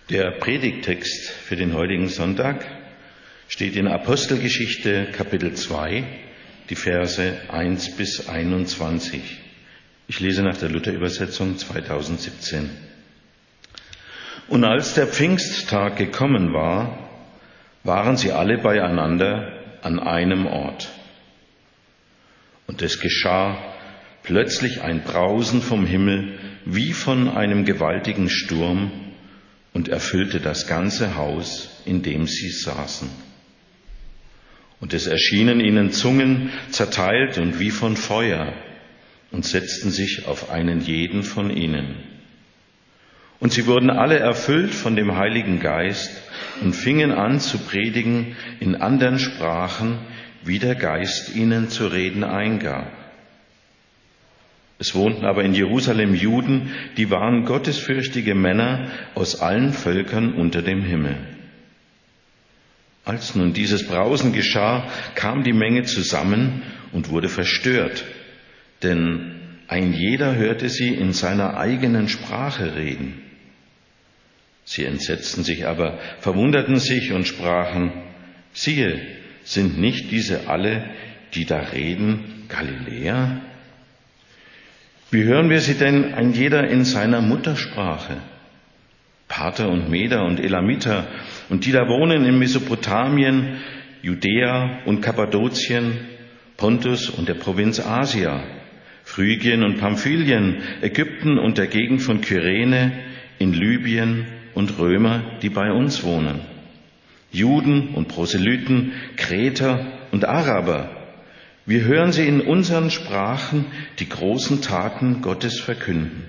Der Predigttext für den heutigen Sonntag steht in Apostelgeschichte Kapitel 2, die Verse 1 bis 21. Ich lese nach der Luther-Übersetzung 2017. Und als der Pfingsttag gekommen war, waren sie alle beieinander an einem Ort. Und es geschah plötzlich ein Brausen vom Himmel wie von einem gewaltigen Sturm und erfüllte das ganze Haus, in dem sie saßen. Und es erschienen ihnen Zungen zerteilt und wie von Feuer und setzten sich auf einen jeden von ihnen. Und sie wurden alle erfüllt von dem Heiligen Geist und fingen an zu predigen in anderen Sprachen, wie der Geist ihnen zu reden eingab. Es wohnten aber in Jerusalem Juden, die waren gottesfürchtige Männer aus allen Völkern unter dem Himmel. Als nun dieses Brausen geschah, kam die Menge zusammen und wurde verstört, denn ein jeder hörte sie in seiner eigenen Sprache reden. Sie entsetzten sich aber, verwunderten sich und sprachen: Siehe, sind nicht diese alle, die da reden, Galiläer? Wie hören wir sie denn ein jeder in seiner Muttersprache? Parther und Meder und Elamiter und die da wohnen in Mesopotamien, Judäa und Kappadokien, Pontus und der Provinz Asia, Phrygien und Pamphylien, Ägypten und der Gegend von Kyrene, in Libyen und Römer, die bei uns wohnen, Juden und Proselyten, Kreter und Araber. Wir hören sie in unseren Sprachen die großen Taten Gottes verkünden.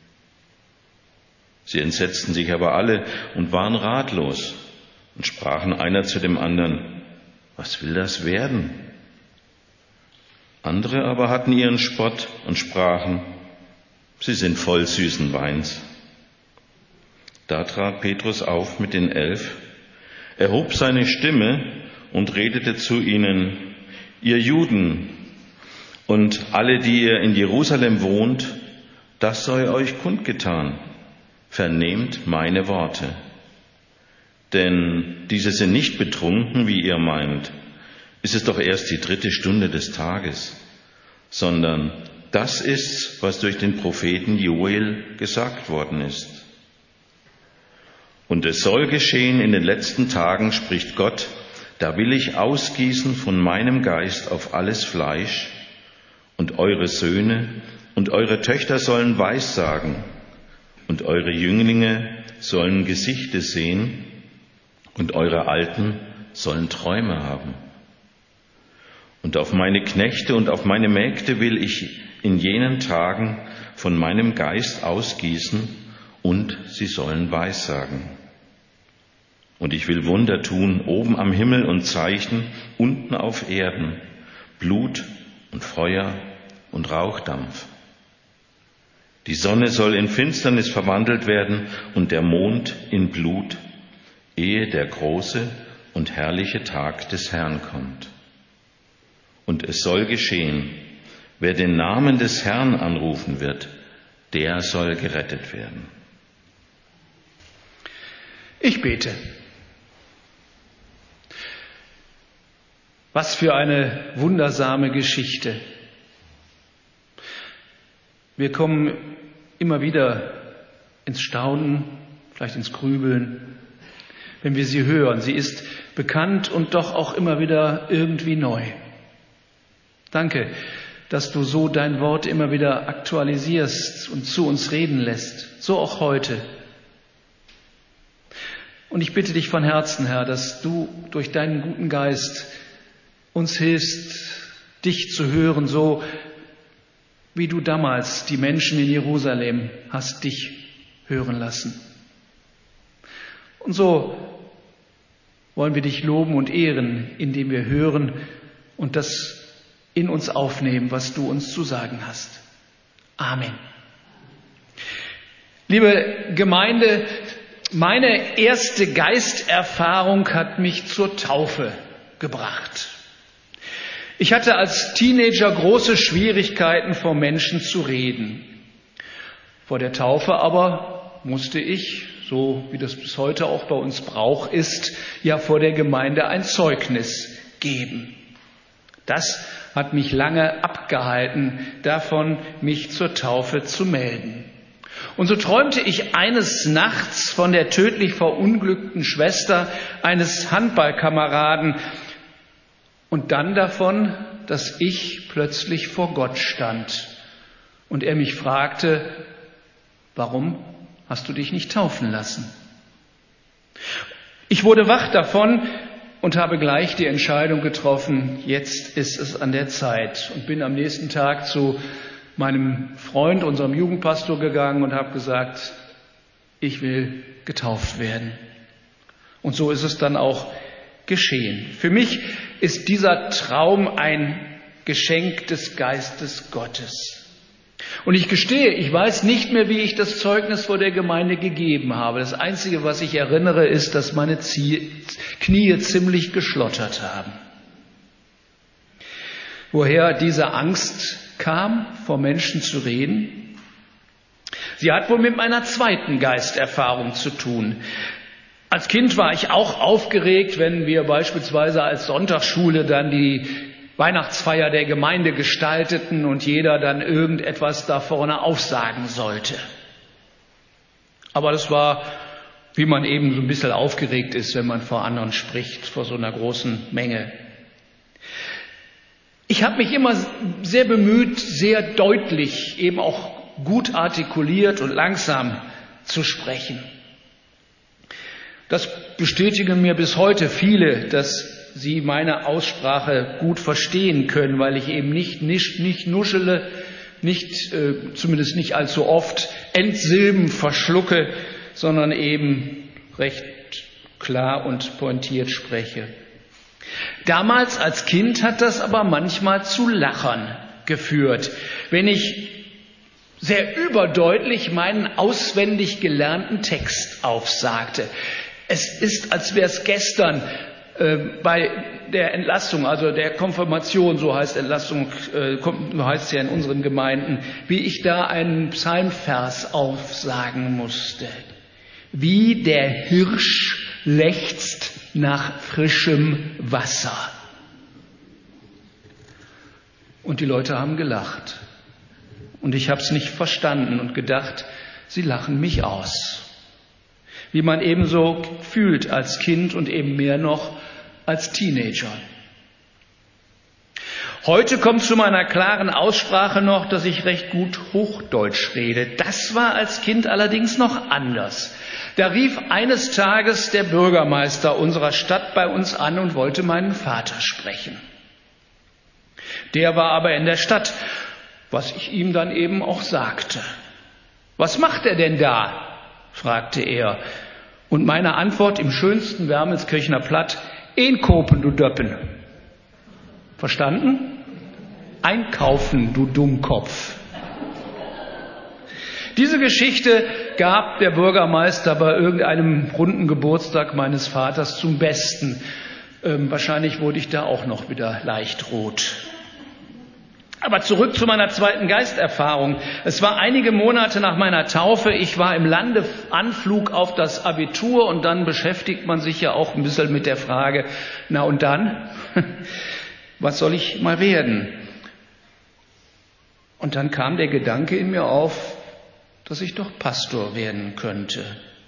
Sie entsetzten sich aber alle und waren ratlos und sprachen einer zu dem anderen: Was will das werden? Andere aber hatten ihren Spott und sprachen: Sie sind voll süßen Weins. Da trat Petrus auf mit den 11, erhob seine Stimme und redete zu ihnen: Ihr Juden und alle, die ihr in Jerusalem wohnt, das sei euch kundgetan. Vernehmt meine Worte. Denn diese sind nicht betrunken, wie ihr meint. Es ist doch erst die 3. Stunde des Tages, sondern das ist's, was durch den Propheten Joel gesagt worden ist. Und es soll geschehen in den letzten Tagen, spricht Gott, da will ich ausgießen von meinem Geist auf alles Fleisch, und eure Söhne und eure Töchter sollen Weissagen, und eure Jünglinge sollen Gesichte sehen, und eure Alten sollen Träume haben. Und auf meine Knechte und auf meine Mägde will ich in jenen Tagen von meinem Geist ausgießen, und sie sollen Weissagen. Und ich will Wunder tun, oben am Himmel und Zeichen, unten auf Erden, Blut und Feuer und Rauchdampf. Die Sonne soll in Finsternis verwandelt werden und der Mond in Blut, ehe der große und herrliche Tag des Herrn kommt. Und es soll geschehen, wer den Namen des Herrn anrufen wird, der soll gerettet werden. Ich bete. Was für eine wundersame Geschichte. Wir kommen immer wieder ins Staunen, vielleicht ins Grübeln, wenn wir sie hören. Sie ist bekannt und doch auch immer wieder irgendwie neu. Danke, dass du so dein Wort immer wieder aktualisierst und zu uns reden lässt, so auch heute. Und ich bitte dich von Herzen, Herr, dass du durch deinen guten Geist uns hilfst, dich zu hören, so wie du damals die Menschen in Jerusalem hast dich hören lassen. Und so wollen wir dich loben und ehren, indem wir hören und das in uns aufnehmen, was du uns zu sagen hast. Amen. Liebe Gemeinde, meine erste Geisterfahrung hat mich zur Taufe gebracht. Ich hatte als Teenager große Schwierigkeiten, vor Menschen zu reden. Vor der Taufe aber musste ich, so wie das bis heute auch bei uns Brauch ist, ja vor der Gemeinde ein Zeugnis geben. Das hat mich lange abgehalten, davon mich zur Taufe zu melden. Und so träumte ich eines Nachts von der tödlich verunglückten Schwester eines Handballkameraden und dann davon, dass ich plötzlich vor Gott stand und er mich fragte: Warum hast du dich nicht taufen lassen? Ich wurde wach davon und habe gleich die Entscheidung getroffen, jetzt ist es an der Zeit, und bin am nächsten Tag zu meinem Freund, unserem Jugendpastor, gegangen und habe gesagt, ich will getauft werden. Und so ist es dann auch geschehen. Für mich ist dieser Traum ein Geschenk des Geistes Gottes. Und ich gestehe, ich weiß nicht mehr, wie ich das Zeugnis vor der Gemeinde gegeben habe. Das Einzige, was ich erinnere, ist, dass meine Knie ziemlich geschlottert haben. Woher diese Angst kam, vor Menschen zu reden? Sie hat wohl mit meiner zweiten Geisterfahrung zu tun. Als Kind war ich auch aufgeregt, wenn wir beispielsweise als Sonntagsschule dann die Weihnachtsfeier der Gemeinde gestalteten und jeder dann irgendetwas da vorne aufsagen sollte. Aber das war, wie man eben so ein bisschen aufgeregt ist, wenn man vor anderen spricht, vor so einer großen Menge. Ich habe mich immer sehr bemüht, sehr deutlich, eben auch gut artikuliert und langsam zu sprechen. Das bestätigen mir bis heute viele, dass sie meine Aussprache gut verstehen können, weil ich eben nicht nuschele, zumindest nicht allzu oft, Endsilben verschlucke, sondern eben recht klar und pointiert spreche. Damals als Kind hat das aber manchmal zu Lachern geführt, wenn ich sehr überdeutlich meinen auswendig gelernten Text aufsagte. Es ist, als wäre es gestern bei der Entlassung, also der Konfirmation, so heißt Entlassung, heißt es ja in unseren Gemeinden, wie ich da einen Psalmvers aufsagen musste. Wie der Hirsch lechzt nach frischem Wasser. Und die Leute haben gelacht. Und ich habe es nicht verstanden und gedacht, sie lachen mich aus. Wie man eben so fühlt als Kind und eben mehr noch als Teenager. Heute kommt zu meiner klaren Aussprache noch, dass ich recht gut Hochdeutsch rede. Das war als Kind allerdings noch anders. Da rief eines Tages der Bürgermeister unserer Stadt bei uns an und wollte meinen Vater sprechen. Der war aber in der Stadt, was ich ihm dann eben auch sagte. Was macht er denn da? Fragte er. Und meine Antwort im schönsten Wermelskirchener Platt: Inkopen, du Döppen. Verstanden? Einkaufen, du Dummkopf. Diese Geschichte gab der Bürgermeister bei irgendeinem runden Geburtstag meines Vaters zum Besten. Wahrscheinlich wurde ich da auch noch wieder leicht rot. Aber zurück zu meiner zweiten Geisterfahrung. Es war einige Monate nach meiner Taufe. Ich war im Landeanflug auf das Abitur und dann beschäftigt man sich ja auch ein bisschen mit der Frage, na und dann? Was soll ich mal werden? Und dann kam der Gedanke in mir auf, dass ich doch Pastor werden könnte.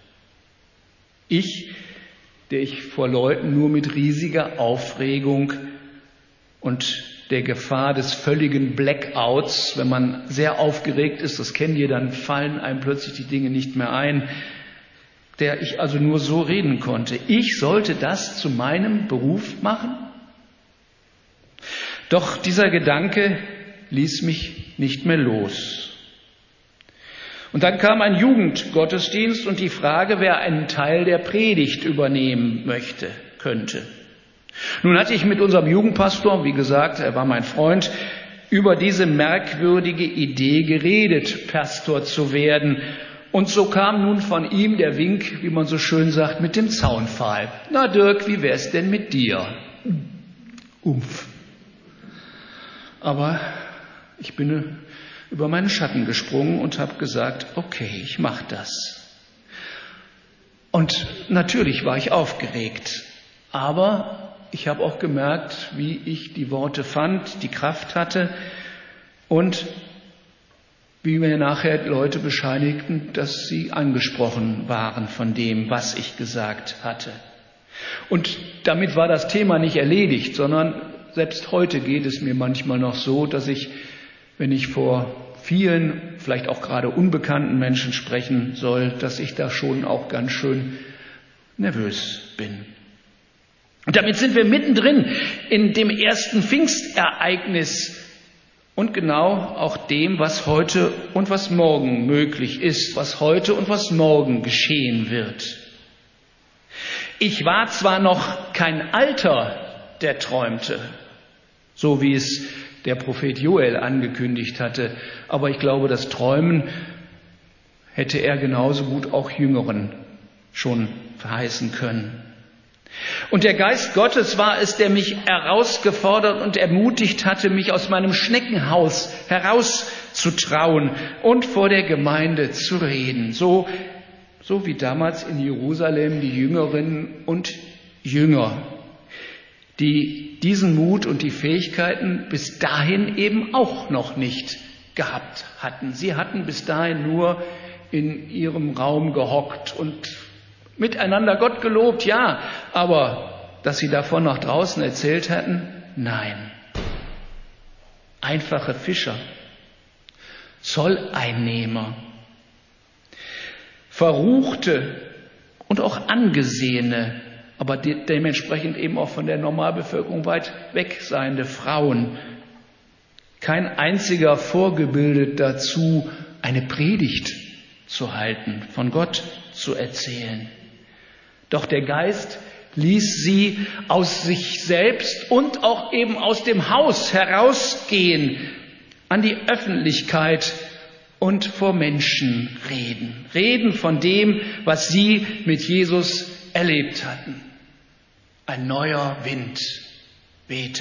Ich, der ich vor Leuten nur mit riesiger Aufregung und der Gefahr des völligen Blackouts, wenn man sehr aufgeregt ist, das kennt ihr, dann fallen einem plötzlich die Dinge nicht mehr ein, der ich also nur so reden konnte. Ich sollte das zu meinem Beruf machen? Doch dieser Gedanke ließ mich nicht mehr los. Und dann kam ein Jugendgottesdienst und die Frage, wer einen Teil der Predigt übernehmen könnte. Nun hatte ich mit unserem Jugendpastor, wie gesagt, er war mein Freund, über diese merkwürdige Idee geredet, Pastor zu werden. Und so kam nun von ihm der Wink, wie man so schön sagt, mit dem Zaunpfahl. Na Dirk, wie wär's denn mit dir? Umpf. Aber ich bin über meinen Schatten gesprungen und habe gesagt, okay, ich mache das. Und natürlich war ich aufgeregt, aber ich habe auch gemerkt, wie ich die Worte fand, die Kraft hatte und wie mir nachher Leute bescheinigten, dass sie angesprochen waren von dem, was ich gesagt hatte. Und damit war das Thema nicht erledigt, sondern selbst heute geht es mir manchmal noch so, dass ich, wenn ich vor vielen, vielleicht auch gerade unbekannten Menschen sprechen soll, dass ich da schon auch ganz schön nervös bin. Und damit sind wir mittendrin in dem ersten Pfingstereignis und genau auch dem, was heute und was morgen möglich ist, was heute und was morgen geschehen wird. Ich war zwar noch kein Alter, der träumte, so wie es der Prophet Joel angekündigt hatte, aber ich glaube, das Träumen hätte er genauso gut auch Jüngeren schon verheißen können. Und der Geist Gottes war es, der mich herausgefordert und ermutigt hatte, mich aus meinem Schneckenhaus herauszutrauen und vor der Gemeinde zu reden. So wie damals in Jerusalem die Jüngerinnen und Jünger, die diesen Mut und die Fähigkeiten bis dahin eben auch noch nicht gehabt hatten. Sie hatten bis dahin nur in ihrem Raum gehockt und miteinander Gott gelobt, ja, aber dass sie davon nach draußen erzählt hatten, nein. Einfache Fischer, Zolleinnehmer, verruchte und auch angesehene, aber dementsprechend eben auch von der Normalbevölkerung weit weg seiende Frauen. Kein einziger vorgebildet dazu, eine Predigt zu halten, von Gott zu erzählen. Doch der Geist ließ sie aus sich selbst und auch eben aus dem Haus herausgehen, an die Öffentlichkeit und vor Menschen reden. Reden von dem, was sie mit Jesus erlebt hatten. Ein neuer Wind wehte.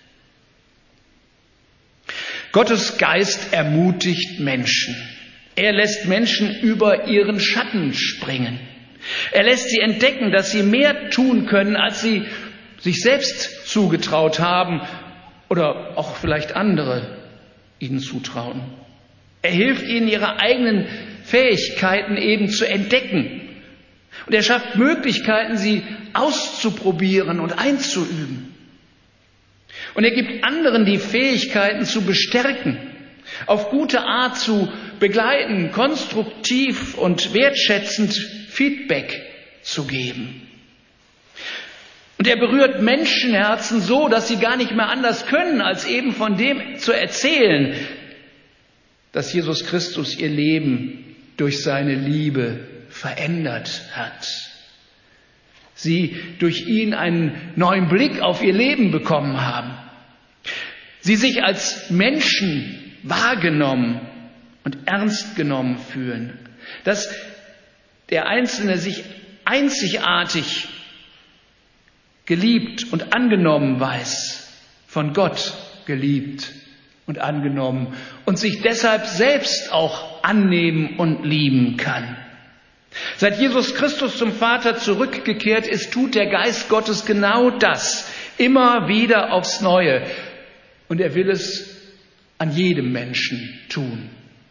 Gottes Geist ermutigt Menschen. Er lässt Menschen über ihren Schatten springen. Er lässt sie entdecken, dass sie mehr tun können, als sie sich selbst zugetraut haben oder auch vielleicht andere ihnen zutrauen. Er hilft ihnen, ihre eigenen Fähigkeiten eben zu entdecken. Und er schafft Möglichkeiten, sie auszuprobieren und einzuüben. Und er gibt anderen die Fähigkeiten zu bestärken, auf gute Art zu begleiten, konstruktiv und wertschätzend Feedback zu geben. Und er berührt Menschenherzen so, dass sie gar nicht mehr anders können, als eben von dem zu erzählen, dass Jesus Christus ihr Leben durch seine Liebe verändert hat. Sie durch ihn einen neuen Blick auf ihr Leben bekommen haben. Sie sich als Menschen wahrgenommen und ernst genommen fühlen. Dass der Einzelne sich einzigartig geliebt und angenommen weiß, von Gott geliebt und angenommen und sich deshalb selbst auch annehmen und lieben kann. Seit Jesus Christus zum Vater zurückgekehrt ist, tut der Geist Gottes genau das, immer wieder aufs Neue. Und er will es an jedem Menschen tun.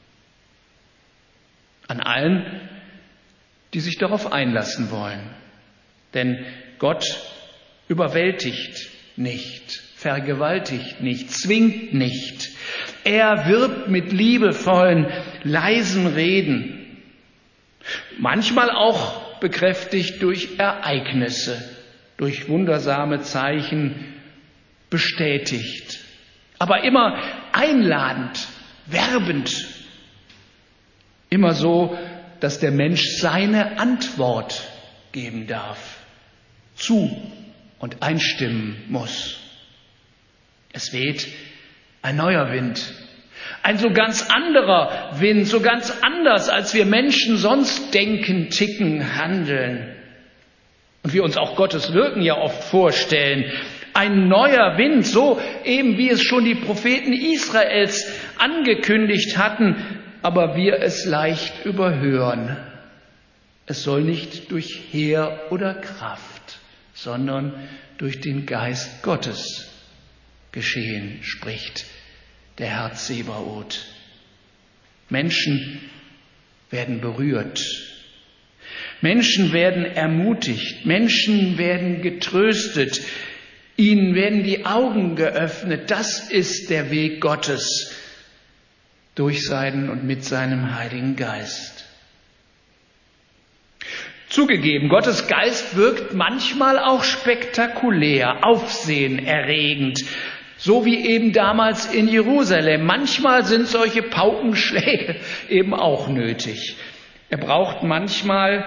An allen, die sich darauf einlassen wollen. Denn Gott überwältigt nicht, vergewaltigt nicht, zwingt nicht. Er wirbt mit liebevollen, leisen Reden. Manchmal auch bekräftigt durch Ereignisse, durch wundersame Zeichen bestätigt. Aber immer einladend, werbend. Immer so, dass der Mensch seine Antwort geben darf, zu und einstimmen muss. Es weht ein neuer Wind, ein so ganz anderer Wind, so ganz anders, als wir Menschen sonst denken, ticken, handeln. Und wir uns auch Gottes Wirken ja oft vorstellen. Ein neuer Wind, so eben wie es schon die Propheten Israels angekündigt hatten, aber wir es leicht überhören. Es soll nicht durch Heer oder Kraft, sondern durch den Geist Gottes geschehen, spricht der Herr Zebaoth. Menschen werden berührt. Menschen werden ermutigt. Menschen werden getröstet. Ihnen werden die Augen geöffnet. Das ist der Weg Gottes durch seinen und mit seinem Heiligen Geist. Zugegeben, Gottes Geist wirkt manchmal auch spektakulär, aufsehenerregend, so wie eben damals in Jerusalem. Manchmal sind solche Paukenschläge eben auch nötig. Es braucht manchmal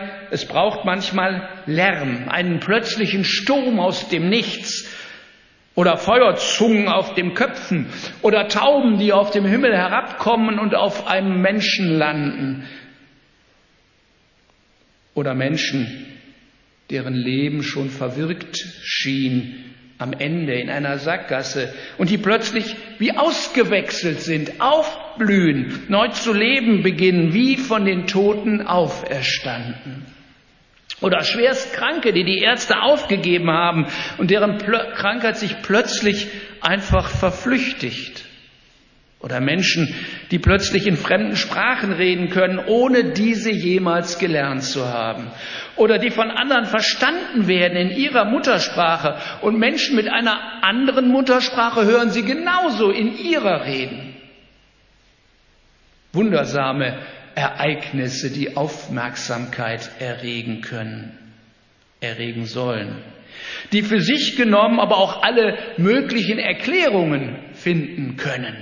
Lärm, einen plötzlichen Sturm aus dem Nichts oder Feuerzungen auf den Köpfen oder Tauben, die auf dem Himmel herabkommen und auf einem Menschen landen. Oder Menschen, deren Leben schon verwirkt schien, am Ende in einer Sackgasse und die plötzlich wie ausgewechselt sind, aufblühen, neu zu leben beginnen, wie von den Toten auferstanden. Oder Schwerstkranke, die die Ärzte aufgegeben haben und deren Krankheit sich plötzlich einfach verflüchtigt. Oder Menschen, die plötzlich in fremden Sprachen reden können, ohne diese jemals gelernt zu haben. Oder die von anderen verstanden werden in ihrer Muttersprache. Und Menschen mit einer anderen Muttersprache hören sie genauso in ihrer reden. Wundersame Ereignisse, die Aufmerksamkeit erregen sollen. Die für sich genommen aber auch alle möglichen Erklärungen finden können.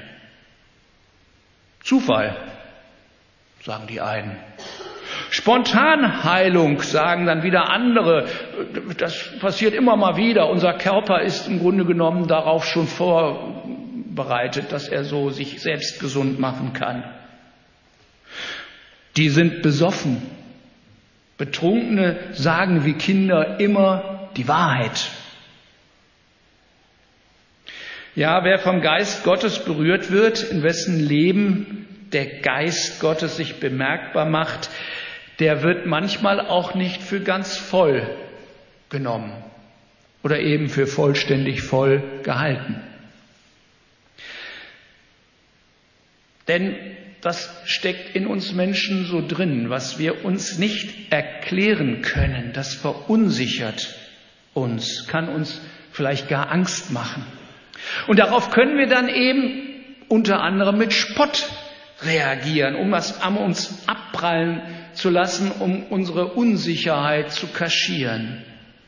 Zufall, sagen die einen. Spontanheilung, sagen dann wieder andere. Das passiert immer mal wieder. Unser Körper ist im Grunde genommen darauf schon vorbereitet, dass er so sich selbst gesund machen kann. Die sind besoffen. Betrunkene sagen wie Kinder immer die Wahrheit. Ja, wer vom Geist Gottes berührt wird, in wessen Leben der Geist Gottes sich bemerkbar macht, der wird manchmal auch nicht für ganz voll genommen oder eben für vollständig voll gehalten. Denn das steckt in uns Menschen so drin, was wir uns nicht erklären können, das verunsichert uns, kann uns vielleicht gar Angst machen. Und darauf können wir dann eben unter anderem mit Spott reagieren, um was an uns abprallen zu lassen, um unsere Unsicherheit zu kaschieren.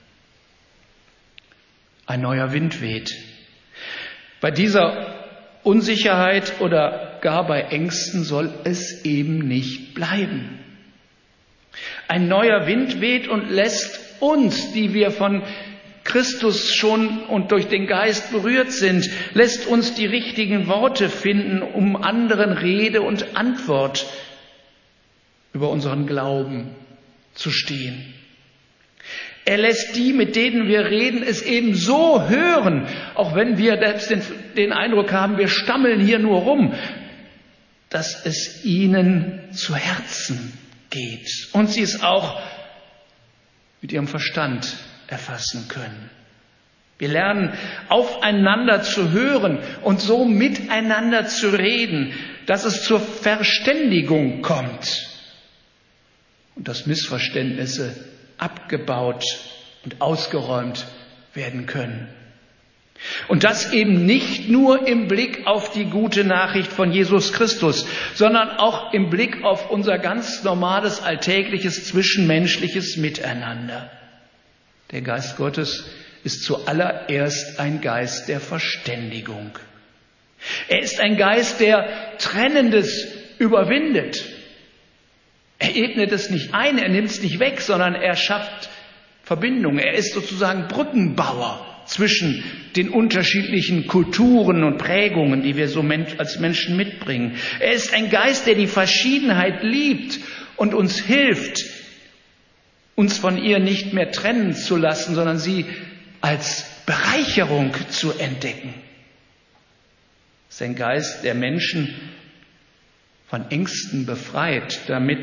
Ein neuer Wind weht. Bei dieser Unsicherheit oder gar bei Ängsten soll es eben nicht bleiben. Ein neuer Wind weht und lässt uns, die wir von Christus schon und durch den Geist berührt sind, lässt uns die richtigen Worte finden, um anderen Rede und Antwort über unseren Glauben zu stehen. Er lässt die, mit denen wir reden, es eben so hören, auch wenn wir selbst den Eindruck haben, wir stammeln hier nur rum, dass es ihnen zu Herzen geht und sie es auch mit ihrem Verstand erfassen können. Wir lernen aufeinander zu hören und so miteinander zu reden, dass es zur Verständigung kommt und dass Missverständnisse abgebaut und ausgeräumt werden können. Und das eben nicht nur im Blick auf die gute Nachricht von Jesus Christus, sondern auch im Blick auf unser ganz normales, alltägliches, zwischenmenschliches Miteinander. Der Geist Gottes ist zuallererst ein Geist der Verständigung. Er ist ein Geist, der Trennendes überwindet. Er ebnet es nicht ein, er nimmt es nicht weg, sondern er schafft Verbindungen. Er ist sozusagen Brückenbauer zwischen den unterschiedlichen Kulturen und Prägungen, die wir so als Menschen mitbringen. Er ist ein Geist, der die Verschiedenheit liebt und uns hilft, uns von ihr nicht mehr trennen zu lassen, sondern sie als Bereicherung zu entdecken. Es ist ein Geist, der Menschen von Ängsten befreit, damit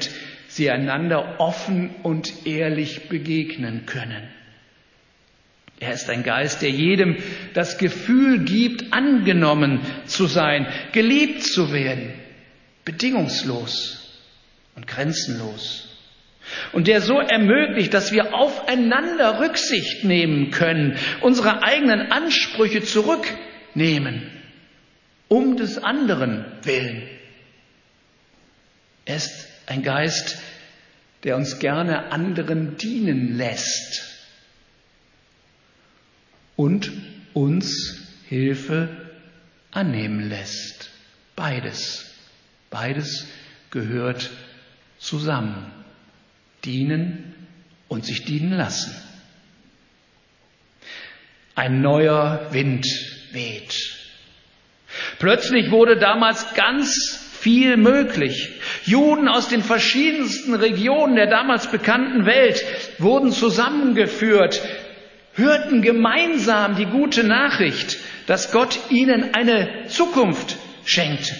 sie einander offen und ehrlich begegnen können. Er ist ein Geist, der jedem das Gefühl gibt, angenommen zu sein, geliebt zu werden, bedingungslos und grenzenlos. Und der so ermöglicht, dass wir aufeinander Rücksicht nehmen können, unsere eigenen Ansprüche zurücknehmen, um des anderen willen. Er ist ein Geist, der uns gerne anderen dienen lässt und uns Hilfe annehmen lässt. Beides gehört zusammen. Dienen und sich dienen lassen. Ein neuer Wind weht. Plötzlich wurde damals ganz viel möglich. Juden aus den verschiedensten Regionen der damals bekannten Welt wurden zusammengeführt, hörten gemeinsam die gute Nachricht, dass Gott ihnen eine Zukunft schenkte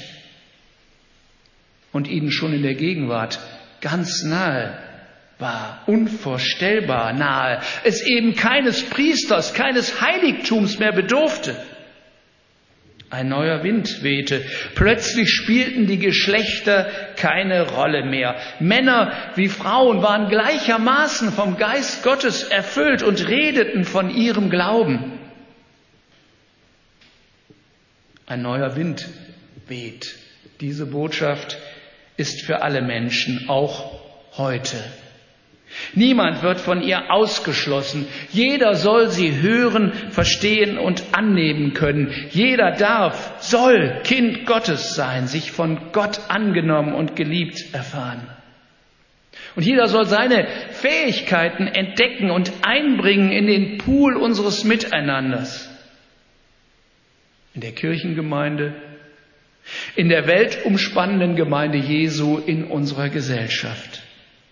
und ihnen schon in der Gegenwart ganz nahe war, unvorstellbar nahe, es eben keines Priesters, keines Heiligtums mehr bedurfte. Ein neuer Wind wehte. Plötzlich spielten die Geschlechter keine Rolle mehr. Männer wie Frauen waren gleichermaßen vom Geist Gottes erfüllt und redeten von ihrem Glauben. Ein neuer Wind weht. Diese Botschaft ist für alle Menschen, auch heute. Niemand wird von ihr ausgeschlossen. Jeder soll sie hören, verstehen und annehmen können. Jeder soll Kind Gottes sein, sich von Gott angenommen und geliebt erfahren. Und jeder soll seine Fähigkeiten entdecken und einbringen in den Pool unseres Miteinanders. In der Kirchengemeinde, in der weltumspannenden Gemeinde Jesu, in unserer Gesellschaft.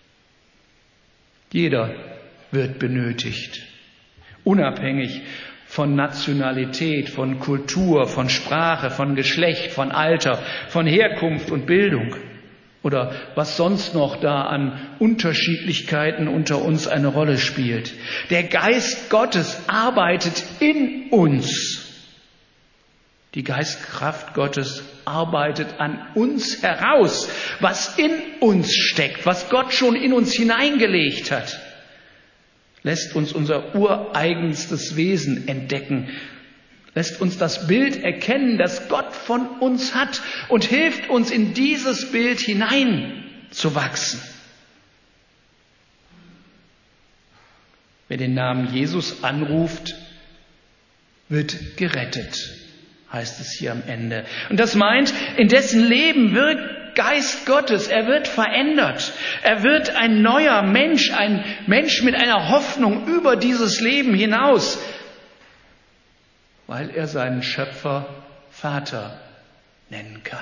Jeder wird benötigt, unabhängig von Nationalität, von Kultur, von Sprache, von Geschlecht, von Alter, von Herkunft und Bildung oder was sonst noch da an Unterschiedlichkeiten unter uns eine Rolle spielt. Der Geist Gottes arbeitet in uns. Die Geistkraft Gottes arbeitet an uns heraus, was in uns steckt, was Gott schon in uns hineingelegt hat. Lässt uns unser ureigenstes Wesen entdecken, lässt uns das Bild erkennen, das Gott von uns hat und hilft uns, in dieses Bild hineinzuwachsen. Wer den Namen Jesus anruft, wird gerettet, heißt es hier am Ende. Und das meint, in dessen Leben wirkt Geist Gottes. Er wird verändert. Er wird ein neuer Mensch, ein Mensch mit einer Hoffnung über dieses Leben hinaus, weil er seinen Schöpfer Vater nennen kann.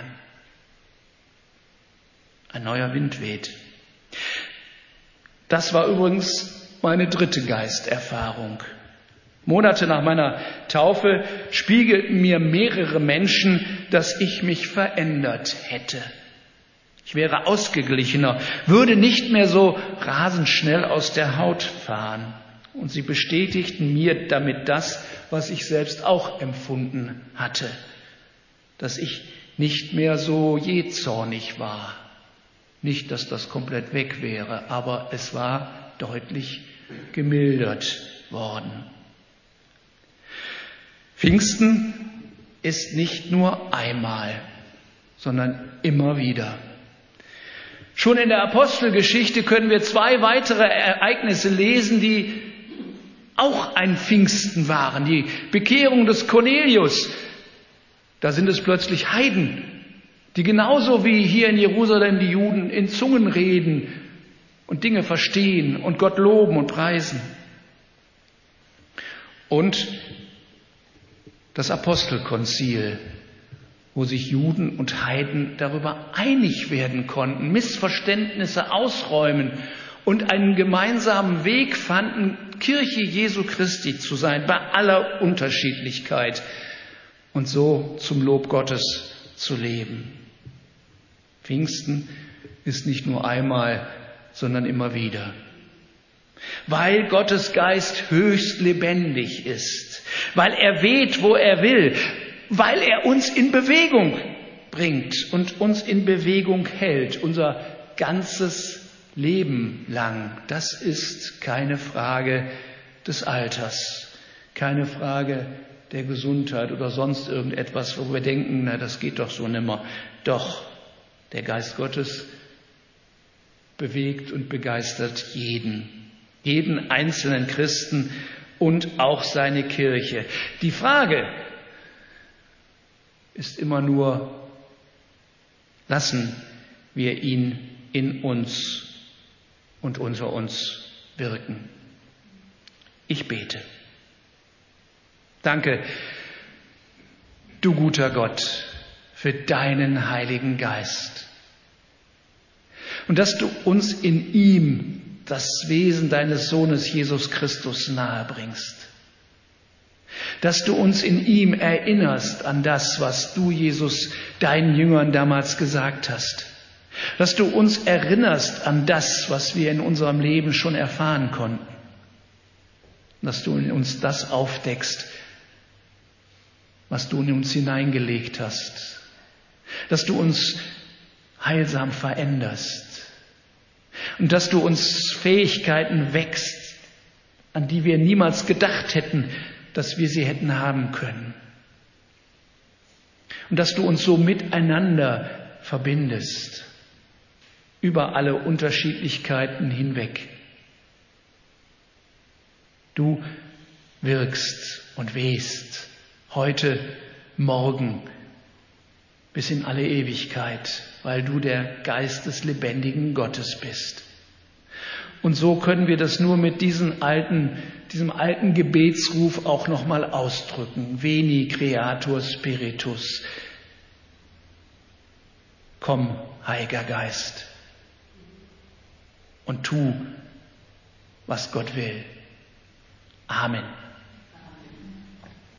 Ein neuer Wind weht. Das war übrigens meine dritte Geisterfahrung. Monate nach meiner Taufe spiegelten mir mehrere Menschen, dass ich mich verändert hätte. Ich wäre ausgeglichener, würde nicht mehr so rasend schnell aus der Haut fahren. Und sie bestätigten mir damit das, was ich selbst auch empfunden hatte, dass ich nicht mehr so jähzornig war. Nicht, dass das komplett weg wäre, aber es war deutlich gemildert worden. Pfingsten ist nicht nur einmal, sondern immer wieder. Schon in der Apostelgeschichte können wir 2 weitere Ereignisse lesen, die auch ein Pfingsten waren. Die Bekehrung des Cornelius. Da sind es plötzlich Heiden, die genauso wie hier in Jerusalem die Juden in Zungen reden und Dinge verstehen und Gott loben und preisen. Und das Apostelkonzil, wo sich Juden und Heiden darüber einig werden konnten, Missverständnisse ausräumen und einen gemeinsamen Weg fanden, Kirche Jesu Christi zu sein, bei aller Unterschiedlichkeit und so zum Lob Gottes zu leben. Pfingsten ist nicht nur einmal, sondern immer wieder. Weil Gottes Geist höchst lebendig ist, weil er weht, wo er will, weil er uns in Bewegung bringt und uns in Bewegung hält, unser ganzes Leben lang. Das ist keine Frage des Alters, keine Frage der Gesundheit oder sonst irgendetwas, wo wir denken, na, das geht doch so nimmer. Doch, der Geist Gottes bewegt und begeistert jeden einzelnen Christen und auch seine Kirche. Die Frage ist immer nur, lassen wir ihn in uns und unter uns wirken. Ich bete. Danke, du guter Gott, für deinen Heiligen Geist. Und dass du uns in ihm das Wesen deines Sohnes Jesus Christus nahebringst. Dass du uns in ihm erinnerst an das, was du, Jesus, deinen Jüngern damals gesagt hast. Dass du uns erinnerst an das, was wir in unserem Leben schon erfahren konnten. Dass du in uns das aufdeckst, was du in uns hineingelegt hast. Dass du uns heilsam veränderst. Und dass du uns Fähigkeiten wächst, an die wir niemals gedacht hätten, dass wir sie hätten haben können. Und dass du uns so miteinander verbindest, über alle Unterschiedlichkeiten hinweg. Du wirkst und wehst heute, morgen, bis in alle Ewigkeit, weil du der Geist des lebendigen Gottes bist. Und so können wir das nur mit diesem alten Gebetsruf auch nochmal ausdrücken. Veni Creator Spiritus. Komm, Heiliger Geist, und tu, was Gott will. Amen.